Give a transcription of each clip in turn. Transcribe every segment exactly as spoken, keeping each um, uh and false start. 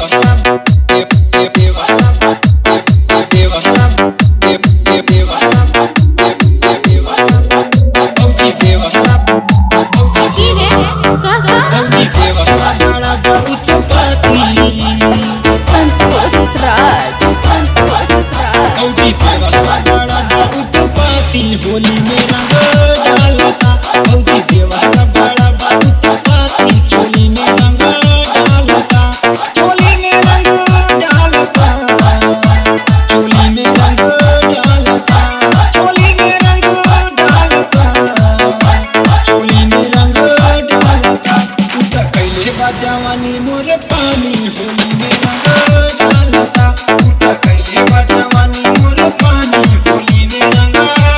होली में रंग डालता भौजी देवरा बड़ा बाबू पाती चोली में रंग डालता चोली में रंग डालता चोली में रंग डालता चोली में रंग डालता चोली में रंग डालता उता कैले बा जवानी मोर पानी होली में रंग डालता उता कैले बा जवानी मोर पानी होली में रंग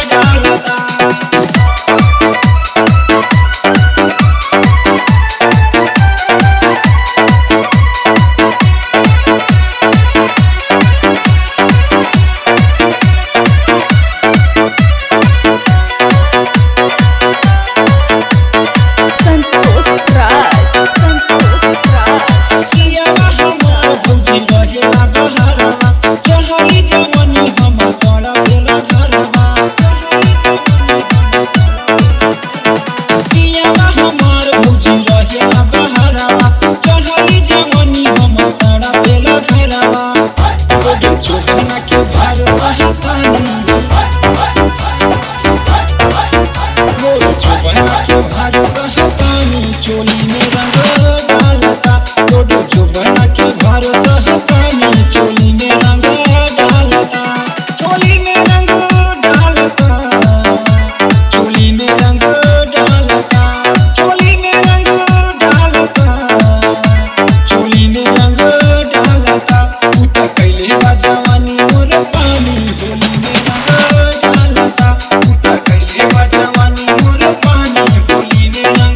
चोली में रंग डालता रोडो चुबना के भरोसा हतानी चोली में रंग डालता चोली में रंग डालता चोली में रंग डालता चोली में रंग डालता चोली में रंग डालता उता कैले बा जवानी मोर पानी होली में रंग डालता उता कैले बा जवानी मोर पानी होली में रंग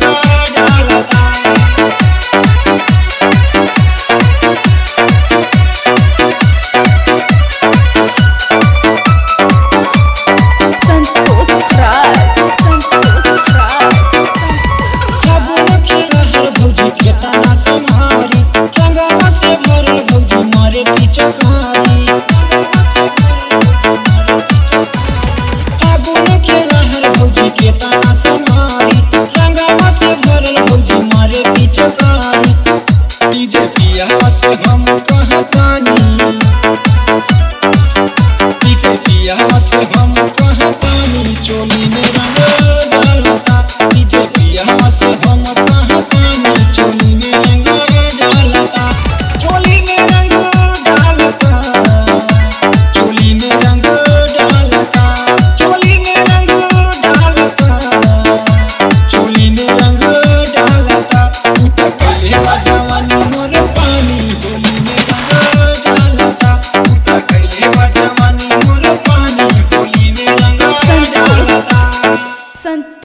हम कहतानी पीछे पिया से हम